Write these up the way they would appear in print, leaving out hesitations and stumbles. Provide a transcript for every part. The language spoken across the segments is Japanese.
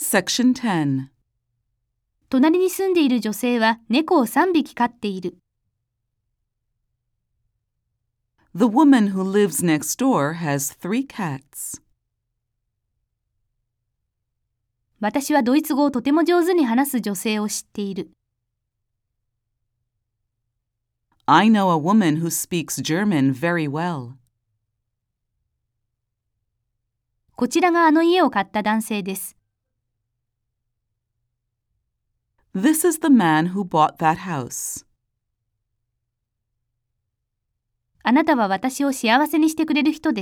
Section 10. 隣に住んでいる女性は猫を3匹飼っている。 The woman who lives next door has 3 cats. 私はドイツ語をとても上手に話す女性を知っている。 I know a woman who speaks German very well. こちらがあの家を買った男性です。 This is the man who bought that house. あなたは私を幸せにしてくれる人です。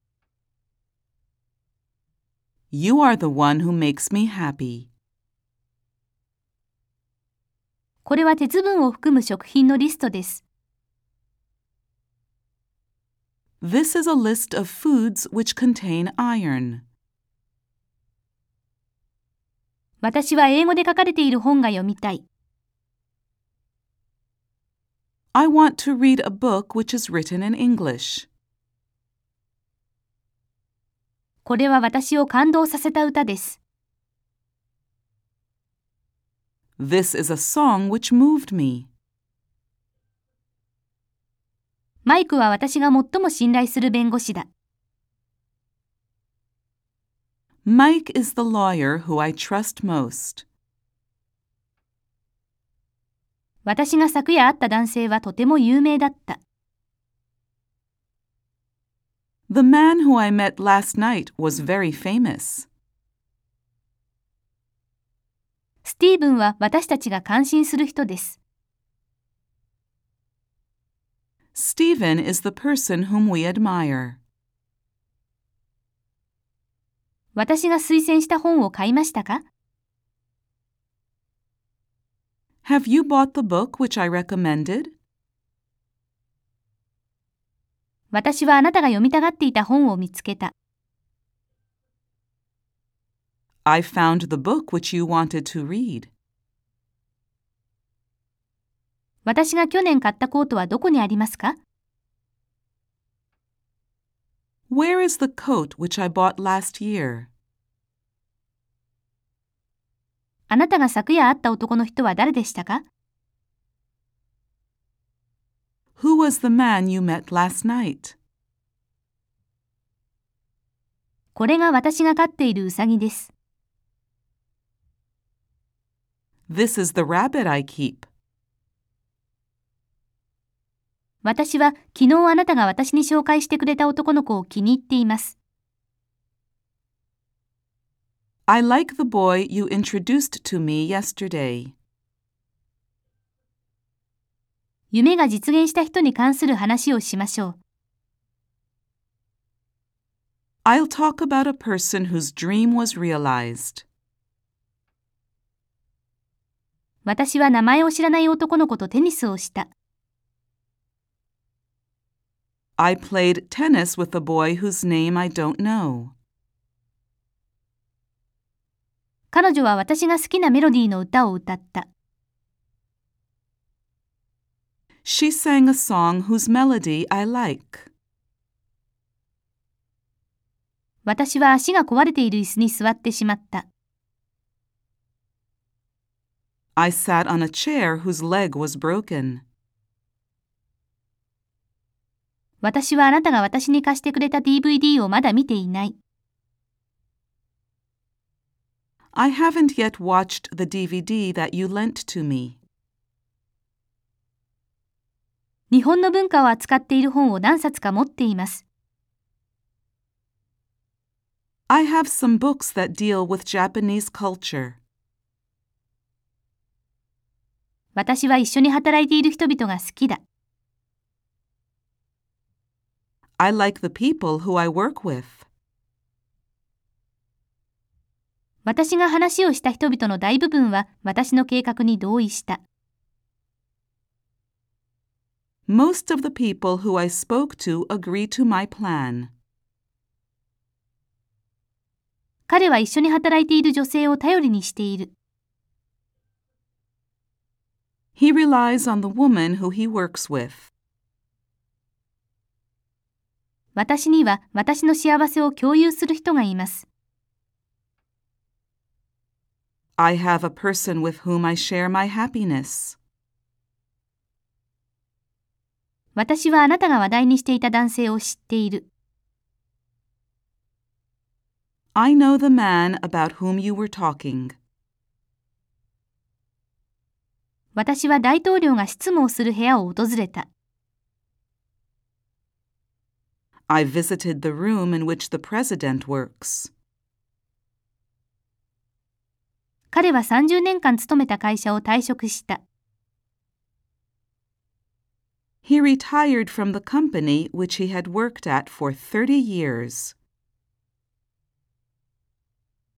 You are the one who makes me happy. これは鉄分を含む食品のリストです。 This is a list of foods which contain iron. 私は英語で書かれている本が読みたい。 I want to read a book which is written in English. これは私を感動させた歌です。 This is a song which moved me. マイクは私が最も信頼する弁護士だ。 Mike is the lawyer who I trust most. 私が昨夜会った男性はとても有名だった。 The man who I met last night was very famous. スティーブンは私たちが感心する人です。 Stephen is the person whom we admire. 私が推薦した本を買いましたか？ Have you bought the book which I recommended? 私はあなたが読みたがっていた本を見つけた。 I found the book which you wanted to read. 私が去年買ったコートはどこにありますか？ Where is the coat which I bought last year? あなたが昨夜会った男の人は誰でしたか？ Who was the man you met last night? これが私が飼っているウサギです。 This is the rabbit I keep. 私は昨日あなたが私に紹介してくれた男の子を気に入っています。 I like the boy you introduced to me yesterday. 夢が実現した人に関する話をしましょう。 I'll talk about a person whose dream was realized. 私は名前を知らない男の子とテニスをした。 I played tennis with a boy whose name I don't know. 彼女は私が好きなメロディーの歌を歌った。 She sang a song whose melody I like. 私は足が壊れている椅子に座ってしまった。 I sat on a chair whose leg was broken. 私はあなたが私に貸してくれた DVD をまだ見ていない。 I haven't yet watched the DVD that you lent to me. 日本の文化を扱っている本を何冊か持っています。 I have some books that deal with Japanese culture. 私は一緒に働いている人々が好きだ。 I like the people who I work with. 私が話をした人々の大部分は私の計画に同意した。 Most of the people who I spoke to agree to my plan. 彼は一緒に働いている女性を頼りにしている。 He relies on the woman who he works with. 私には私の幸せを共有する人がいます。 I have a person with whom I share my happiness. 私はあなたが話題にしていた男性を知っている。 I know the man about whom you were talking. 私は大統領が執務をする部屋を訪れた。 I visited the room in which the president works. 彼は30年間勤めた会社を退職した。 He retired from the company which he had worked at for 30 years.